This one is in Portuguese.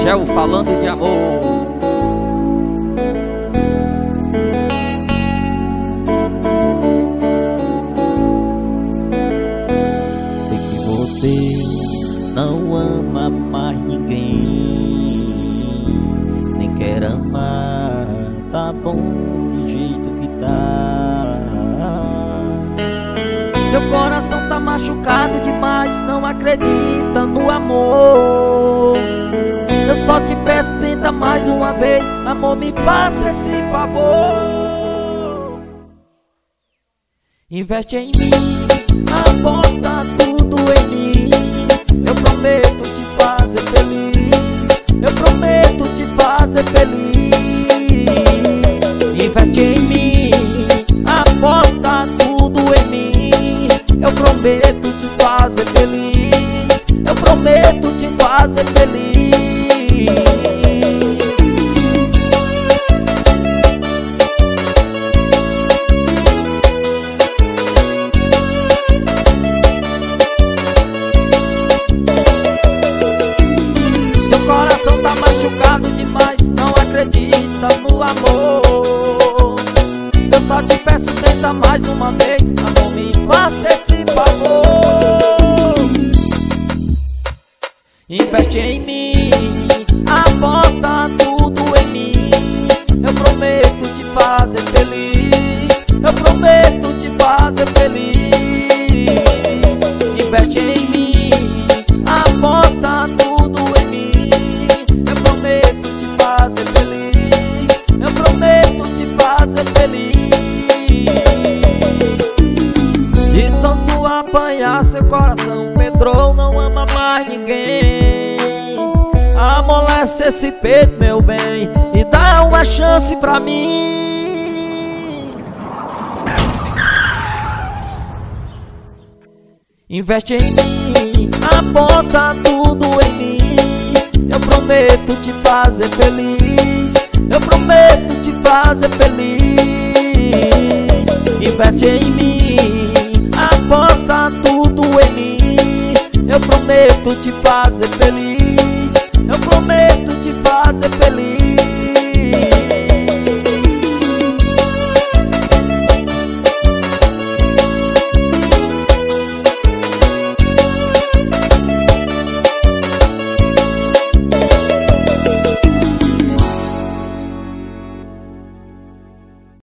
Rangel falando de amor. Sei que você não ama mais ninguém, nem quer amar, tá bom do jeito que tá. Seu coração tá machucado demais, não acredita no amor. Eu só te peço, tenta mais uma vez, amor, me faça esse favor. Investe em mim, aposta tudo em mim. Eu prometo te fazer feliz, eu prometo te fazer feliz. Investe em mim, aposta tudo em mim. Eu prometo te fazer feliz, eu prometo te fazer feliz. Seu coração tá machucado demais, não acredita no amor. Eu só te peço, tenta mais uma vez, amor, me faça esse favor. Investe em mim, aposta tudo em mim. Eu prometo te fazer feliz, eu prometo te fazer feliz. Investe em mim, aposta tudo em mim. Eu prometo te fazer feliz, eu prometo te fazer feliz. De tanto apanhar seu coração, Pedro não ama mais ninguém. Amolece esse peito, meu bem, e dá uma chance pra mim. Investe em mim, aposta tudo em mim. Eu prometo te fazer feliz, eu prometo te fazer feliz. Investe em mim, aposta tudo em mim. Eu prometo te fazer feliz,